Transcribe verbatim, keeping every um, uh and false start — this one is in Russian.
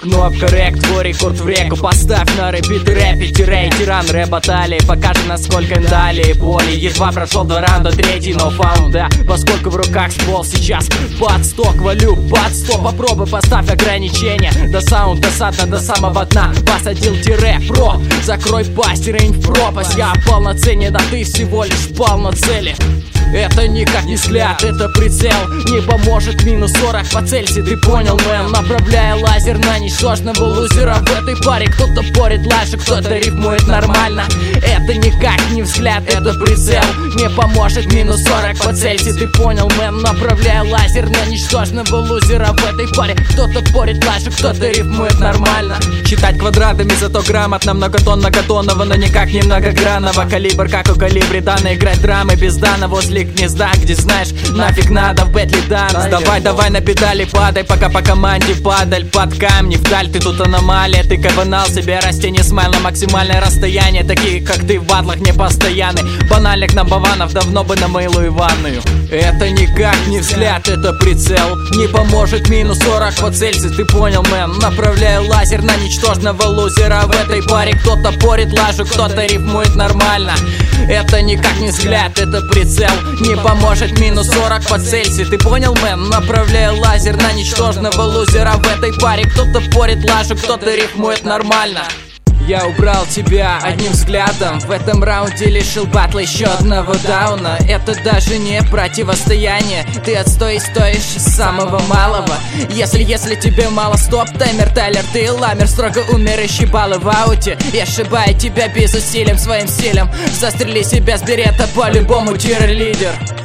Кнопка рек, твой рекорд в реку. Поставь на репит и рэпи, тирей, тиран, рэп баталии. Покажи, насколько им дали боли. Едва прошел два раунда, третий, но фаунд, да. Поскольку в руках ствол сейчас под сток, валю под сто. Попробуй, поставь ограничения. До саунд, досадно, до самого дна. Посадил тире, про, закрой пасть, рейн в пропасть. Я полноценен, да ты всего лишь пал на цели. Это никак не взгляд, это прицел. Не поможет минус сорок по Цельсию, ты понял, мэн? Направляя лазер на ничтожного лузера. В этой паре кто-то порит лайши, кто-то рифмует нормально. Это никак не взгляд, это прицел. Не поможет минус сорок по Цельсию, ты понял, мэн? Направляя лазер на ничтожного лузера. В этой паре кто-то порит лайши, кто-то рифмует нормально. Считать квадратами, зато грамотно. Многотон многотонного, но никак не многогранного. Калибр, как у калибри, данные играть драмы без дана возле гнезда, где знаешь, нафиг надо в бэтле данс. Давай, давай на педали падай, пока по команде падаль под камни вдаль. Ты тут аномалия, ты кабанал себе растение смайл на максимальное расстояние. Такие, как ты, в батлах не постоянны. Банальных набаванов давно бы на мылу и ванную. Это никак не взгляд, это прицел. Не поможет минус сорок по Цельсию, ты понял, мэн? Направляю лазер на ничтожного лузера. В этой паре кто-то порит лажу, кто-то рифмует нормально. Это никак не взгляд, это прицел. Не поможет минус сорок по Цельсию, ты понял, мэн? Направляю лазер на ничтожного лузера. В этой паре кто-то порит лажу, кто-то рифмует нормально. Я убрал тебя одним взглядом. В этом раунде лишил батла еще одного дауна. Это даже не противостояние. Ты отстой стоишь с самого малого. Если, если тебе мало, стоп, таймер, Тайлер, ты ламер. Строго умирающий баллы в ауте. Я сшибаю тебя без усилием своим стилем. Застрели себя с берета, по-любому тир-лидер.